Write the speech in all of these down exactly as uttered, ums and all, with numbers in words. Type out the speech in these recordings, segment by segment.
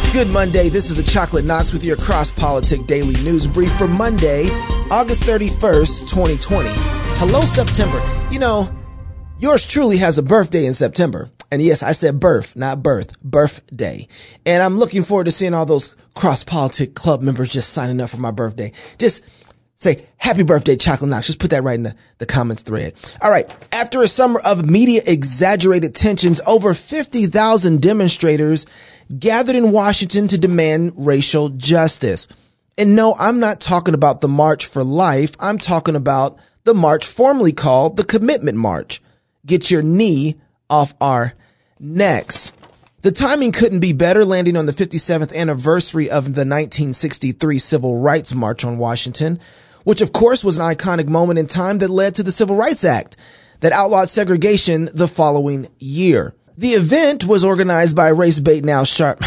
Good Monday. This is the Chocolate Knox with your cross-politic daily news brief for Monday, August thirty-first, twenty twenty. Hello, September. You know, yours truly has a birthday in September. And yes, I said birth, not birth, birthday. And I'm looking forward to seeing all those cross-politic club members just signing up for my birthday. Just say, happy birthday, Chocolate Knox. Just put that right in the, the comments thread. All right. After a summer of media exaggerated tensions, over fifty thousand demonstrators gathered in Washington to demand racial justice. And no, I'm not talking about the March for Life. I'm talking about the march formerly called the Commitment March. Get your knee off our necks. The timing couldn't be better, landing on the fifty-seventh anniversary of the nineteen sixty-three Civil Rights March on Washington, which of course was an iconic moment in time that led to the Civil Rights Act that outlawed segregation the following year. The event was organized by race bait Al Sharp.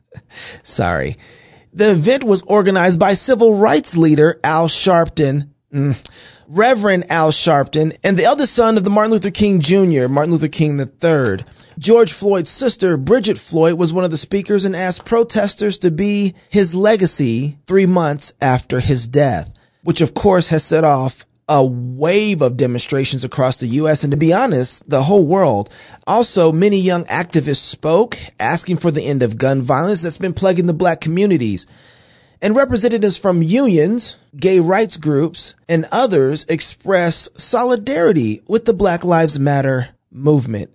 Sorry. The event was organized by civil rights leader Al Sharpton, mm, Reverend Al Sharpton, and the eldest son of the Martin Luther King Junior, Martin Luther King the third. George Floyd's sister, Bridget Floyd, was one of the speakers and asked protesters to be his legacy three months after his death, which of course has set off a wave of demonstrations across the U S and, to be honest, the whole world. Also, many young activists spoke, asking for the end of gun violence that's been plaguing the black communities. And representatives from unions, gay rights groups, and others expressed solidarity with the Black Lives Matter movement.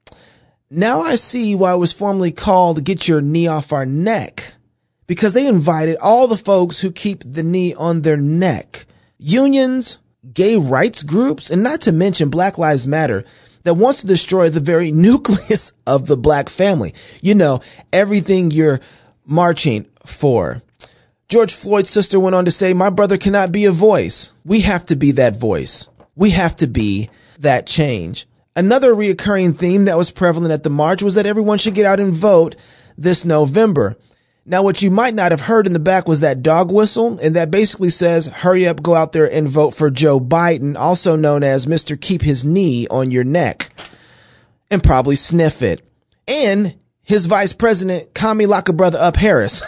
Now I see why it was formerly called Get Your Knee Off Our Neck, because they invited all the folks who keep the knee on their neck. Unions, gay rights groups, and not to mention Black Lives Matter, that wants to destroy the very nucleus of the black family. You know, everything you're marching for. George Floyd's sister went on to say, my brother cannot be a voice. We have to be that voice. We have to be that change. Another reoccurring theme that was prevalent at the march was that everyone should get out and vote this November. Now, what you might not have heard in the back was that dog whistle, and that basically says, hurry up, go out there and vote for Joe Biden, also known as Mister Keep His Knee on Your Neck, and probably sniff it. And his vice president, Commie Lock a Brother Up Harris.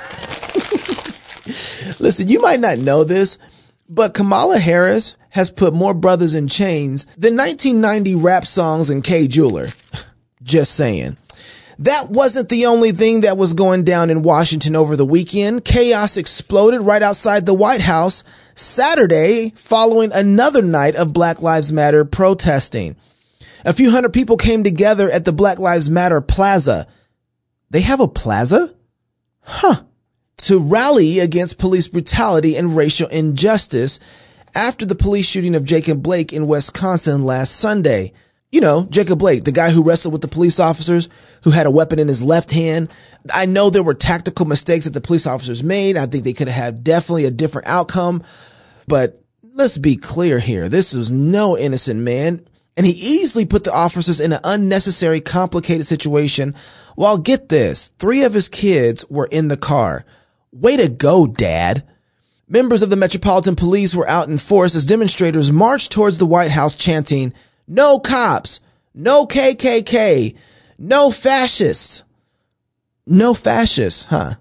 Listen, you might not know this, but Kamala Harris has put more brothers in chains than nineteen ninety rap songs and Kay Jeweler. Just saying. That wasn't the only thing that was going down in Washington over the weekend. Chaos exploded right outside the White House Saturday following another night of Black Lives Matter protesting. A few hundred people came together at the Black Lives Matter Plaza. They have a plaza? Huh. To rally against police brutality and racial injustice after the police shooting of Jacob Blake in Wisconsin last Sunday. You know, Jacob Blake, the guy who wrestled with the police officers, who had a weapon in his left hand. I know there were tactical mistakes that the police officers made. I think they could have had definitely a different outcome. But let's be clear here. This was no innocent man. And he easily put the officers in an unnecessary, complicated situation. While, get this, three of his kids were in the car. Way to go, Dad. Members of the Metropolitan Police were out in force as demonstrators marched towards the White House chanting, no cops, no K K K, no fascists. No fascists, huh?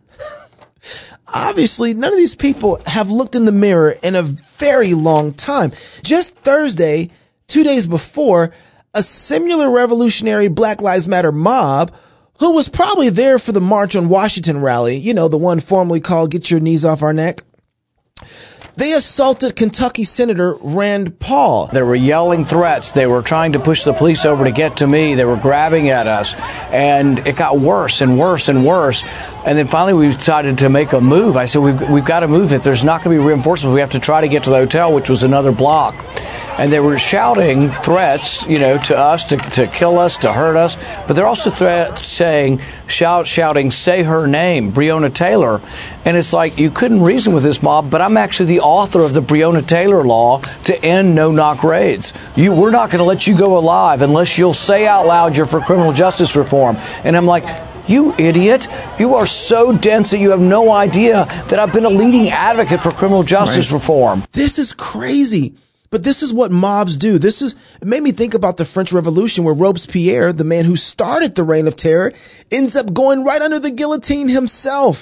Obviously, none of these people have looked in the mirror in a very long time. Just Thursday, two days before, a similar revolutionary Black Lives Matter mob, who was probably there for the March on Washington rally, you know, the one formerly called Get Your Knees Off Our Neck, they assaulted Kentucky Senator Rand Paul. They were yelling threats. They were trying to push the police over to get to me. They were grabbing at us. And it got worse and worse and worse. And then finally we decided to make a move. I said, we've, we've got to move. If there's not going to be reinforcements, we have to try to get to the hotel, which was another block. And they were shouting threats, you know, to us, to, to kill us, to hurt us. But they're also threat saying, shout, shouting, say her name, Breonna Taylor. And it's like, you couldn't reason with this mob, but I'm actually the author of the Breonna Taylor law to end no-knock raids. You, we're not going to let you go alive unless you'll say out loud you're for criminal justice reform. And I'm like, you idiot. You are so dense that you have no idea that I've been a leading advocate for criminal justice right. reform. This is crazy. But this is what mobs do. This is, it made me think about the French Revolution, where Robespierre, the man who started the Reign of Terror, ends up going right under the guillotine himself.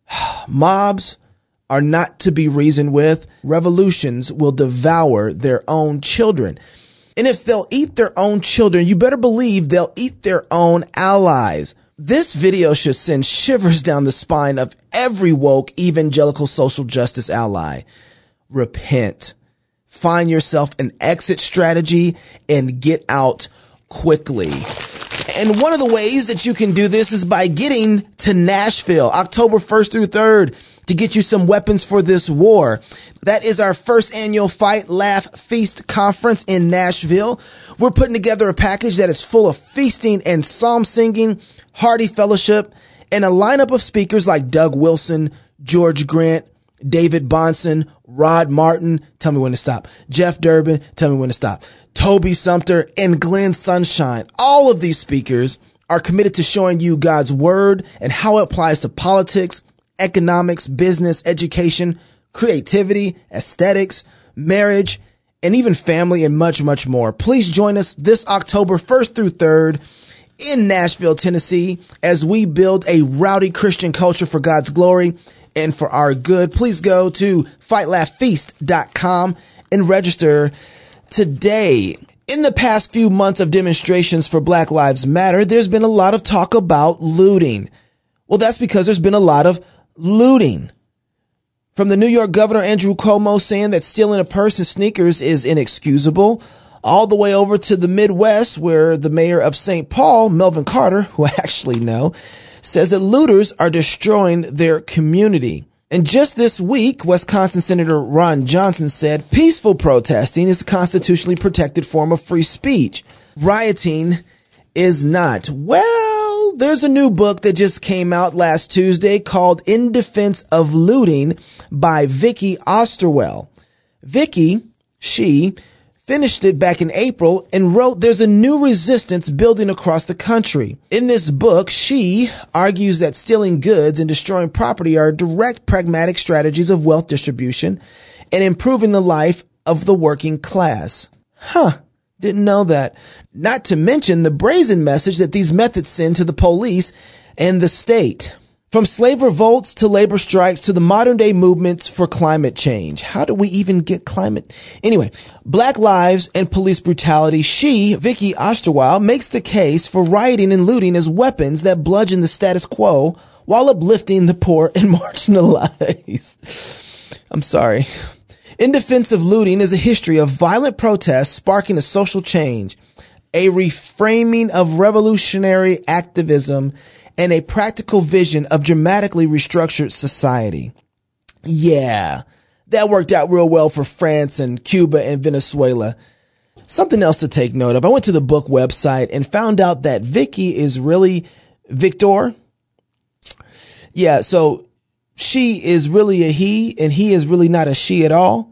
Mobs are not to be reasoned with. Revolutions will devour their own children. And if they'll eat their own children, you better believe they'll eat their own allies. This video should send shivers down the spine of every woke evangelical social justice ally. Repent. Find yourself an exit strategy and get out quickly. And one of the ways that you can do this is by getting to Nashville, October first through third, to get you some weapons for this war. That is our first annual Fight, Laugh, Feast conference in Nashville. We're putting together a package that is full of feasting and psalm singing, hearty fellowship, and a lineup of speakers like Doug Wilson, George Grant, David Bonson, Rod Martin, tell me when to stop, Jeff Durbin, tell me when to stop, Toby Sumter, and Glenn Sunshine. All of these speakers are committed to showing you God's word and how it applies to politics, economics, business, education, creativity, aesthetics, marriage, and even family, and much, much more. Please join us this October first through third in Nashville, Tennessee, as we build a rowdy Christian culture for God's glory and for our good. Please go to fight laugh feast dot com and register today. In the past few months of demonstrations for Black Lives Matter, there's been a lot of talk about looting. Well, that's because there's been a lot of looting. From the New York governor, Andrew Cuomo, saying that stealing a purse and sneakers is inexcusable, all the way over to the Midwest, where the mayor of Saint Paul, Melvin Carter, who I actually know, says that looters are destroying their community. And just this week, Wisconsin Senator Ron Johnson said peaceful protesting is a constitutionally protected form of free speech. Rioting is not. Well, there's a new book that just came out last Tuesday called In Defense of Looting by Vicky Osterwell. Vicky, she finished it back in April and wrote, "There's a new resistance building across the country." In this book, she argues that stealing goods and destroying property are direct pragmatic strategies of wealth distribution and improving the life of the working class. Huh. Didn't know that. Not to mention the brazen message that these methods send to the police and the state. From slave revolts to labor strikes to the modern day movements for climate change. How do we even get climate? Anyway, Black lives and police brutality. She, Vicky Osterwell, makes the case for rioting and looting as weapons that bludgeon the status quo while uplifting the poor and marginalized. I'm sorry. In Defense of Looting is a history of violent protests sparking a social change, a reframing of revolutionary activism, and a practical vision of dramatically restructured society. Yeah, that worked out real well for France and Cuba and Venezuela. Something else to take note of. I went to the book website and found out that Vicky is really Victor. Yeah, so she is really a he and he is really not a she at all.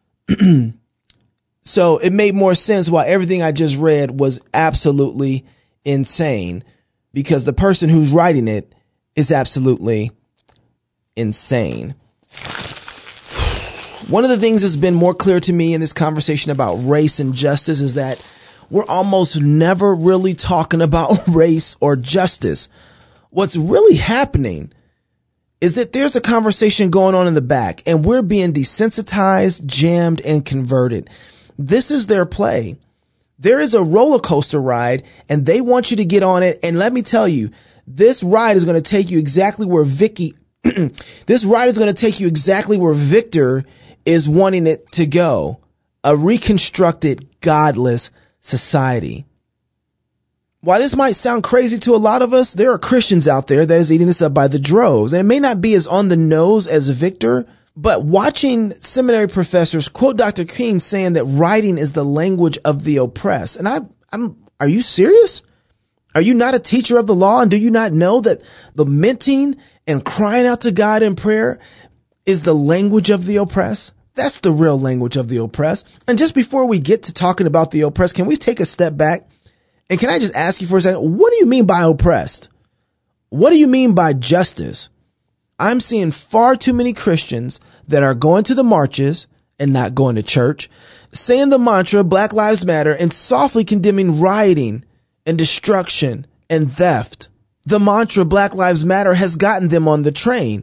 So it made more sense why everything I just read was absolutely insane, because the person who's writing it is absolutely insane. One of the things that's been more clear to me in this conversation about race and justice is that we're almost never really talking about race or justice. What's really happening is that there's a conversation going on in the back and we're being desensitized, jammed, and converted. This is their play. There is a roller coaster ride and they want you to get on it. And let me tell you, this ride is going to take you exactly where Vicky, this ride is going to take you exactly where Victor is wanting it to go. A reconstructed, godless society. While this might sound crazy to a lot of us, there are Christians out there that is eating this up by the droves. And it may not be as on the nose as Victor, but watching seminary professors quote Doctor King saying that writing is the language of the oppressed. And I, I'm, are you serious? Are you not a teacher of the law? And do you not know that lamenting and crying out to God in prayer is the language of the oppressed? That's the real language of the oppressed. And just before we get to talking about the oppressed, can we take a step back? And can I just ask you for a second, what do you mean by oppressed? What do you mean by justice? I'm seeing far too many Christians that are going to the marches and not going to church, saying the mantra Black Lives Matter and softly condemning rioting and destruction and theft. The mantra Black Lives Matter has gotten them on the train,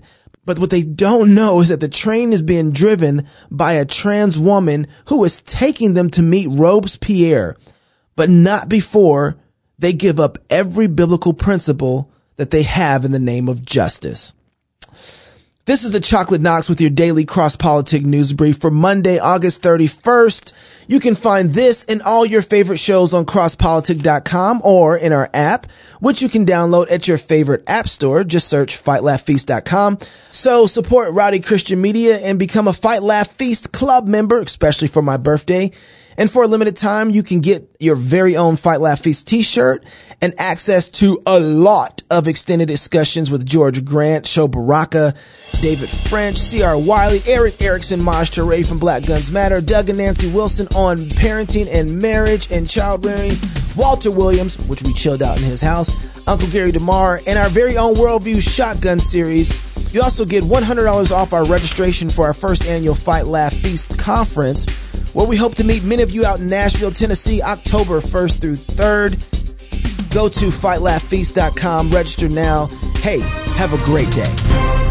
But what they don't know is that the train is being driven by a trans woman who is taking them to meet Robespierre, but not before they give up every biblical principle that they have in the name of justice. This is the Chocolate Knox with your daily cross-politic news brief for Monday, August thirty-first. You can find this and all your favorite shows on cross politic dot com or in our app, which you can download at your favorite app store. Just search fight laugh feast dot com. So support Rowdy Christian Media and become a Fight Laugh Feast Club member, especially for my birthday. And for a limited time, you can get your very own Fight Laugh Feast t-shirt and access to a lot of extended discussions with George Grant, Sho Baraka, David French, C R Wiley, Eric Erickson, Maj Toure from Black Guns Matter, Doug and Nancy Wilson on parenting and marriage and child rearing, Walter Williams, which we chilled out in his house, Uncle Gary DeMar, and our very own Worldview Shotgun series. You also get one hundred dollars off our registration for our first annual Fight Laugh Feast conference, where we hope to meet many of you out in Nashville, Tennessee, October first through third. Go to fight laugh feast dot com, register now. Hey, have a great day.